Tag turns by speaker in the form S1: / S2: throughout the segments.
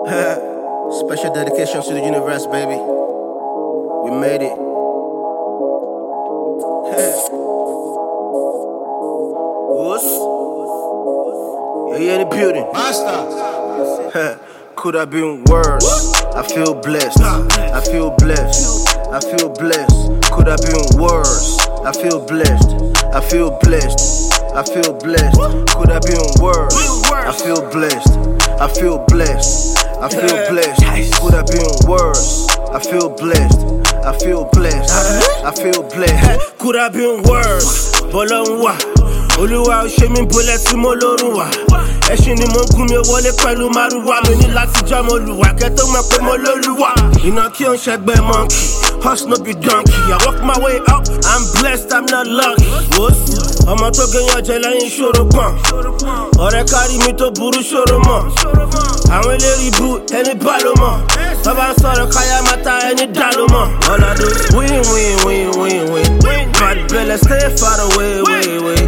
S1: Special dedication to the universe, baby. We made it. What's? Yeah, in the building.
S2: Master.
S1: Could have been worse. I feel blessed. I feel blessed. I feel blessed. Could have been worse. I feel blessed. I feel blessed. I feel blessed. Could have been worse. I feel blessed. I feel blessed. I feel blessed. Could have been worse. I feel blessed. I feel blessed. I feel blessed.
S3: Could have been worse. Bolonwa. Olúwa ò ṣe mí bólẹ̀ tí mo lórun wà. Ẹṣin ni mo ń gún mi wọlé pẹ̀lú márùwá. Mi ní láti jọ́ mo lùwà kẹ́ tó mọ̀ pé mo lólùwà. Iná kí ó ń ṣẹgbẹ́ monkey, horse no be donkey. I walk my way up, I'm blessed, I'm not lucky. Ọmọ tó gẹ̀yàn jẹ lẹ́yìn ìṣòro kan. Ọ̀rẹ́ kárí mi tó burú ṣòro mọ̀. Àwọn eléré ibú ẹni bá ló mọ̀. Bàbá ń sọ̀rọ̀ káyà máa ta ẹni dá ló mọ̀. All I do is win, win, win, win, win. Bad belle stay far away, way, way.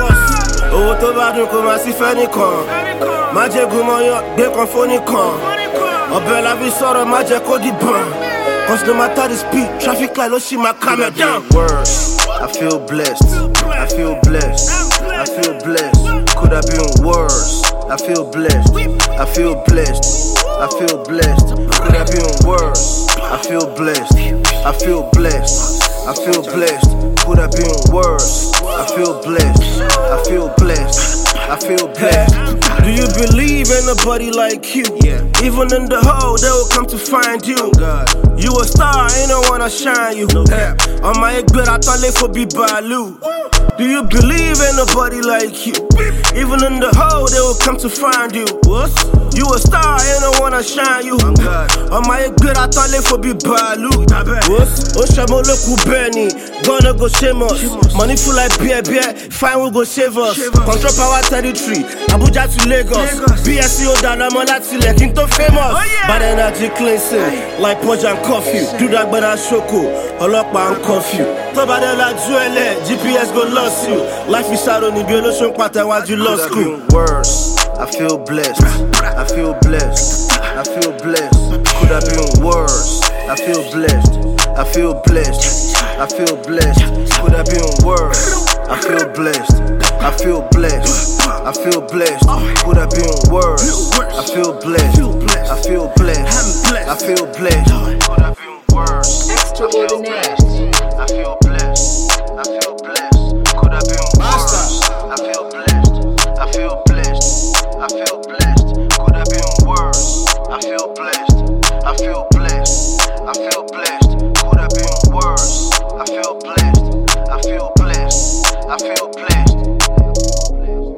S3: Owó tó bá dùn kò máa sí fẹ́ nìkan. Má jẹ́ gúnmọ́yán gbé kan fónìkan. Ọbẹ̀ la fi sọ̀rọ̀ má jẹ́ kó dìbọn. Cause no matter the speed, traffic light ló ṣì máa calm it down.
S1: Worse. I feel blessed. I feel blessed. I feel blessed. Could have been worse. I feel blessed. I feel blessed. I feel blessed. Could have been worse. I feel blessed. I feel blessed. I feel blessed. Could have been worse. I feel blessed. I feel blessed. I feel blessed.
S3: Do you believe in nobody like you?
S1: Yeah.
S3: Even in the hole, they will come to find you.
S1: Oh God.
S3: You a star, ain't no one to shine you.
S1: No cap.
S3: On my egg, I thought they for be Balu. Do you believe in nobody like you? Even in the hole, they will come to find you. What? You a star, ain't no one to shine you.
S1: Oh God.
S3: On my egg, I thought they for be Balu. What? Oshamo loku Benny, gonna go shame us. Money full like beer, fine we go save us. Control power territory, Abuja to Lagos. BSC Odanamo láti Lekki tó famous. Bad energy cleansing, like punch and coffee. Do that but I shoko, ọlọ́pàá and curfew. Tó bá dé la ju ẹlẹ́, GPS go lost you. Life is hard on the olóṣùn pàtẹ́wájú law school.
S1: Worse. I feel blessed. I feel blessed. I feel blessed. Could have been worse. I feel blessed. I feel blessed. I feel blessed. Could have been worse. I feel blessed. I feel blessed. I feel blessed. Could have been worse. I feel blessed. I feel blessed. I feel blessed. Could have been worse.
S4: Extraordinaire.
S1: I feel blessed. I feel blessed. Could have been worse. I feel blessed. I feel blessed. I feel blessed. Could have been worse. I feel blessed. I feel blessed. I feel blessed. Could have been worse. I feel blessed. I feel blessed. I feel blessed.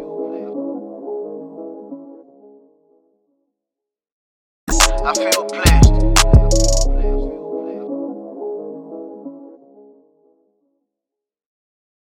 S1: I feel blessed.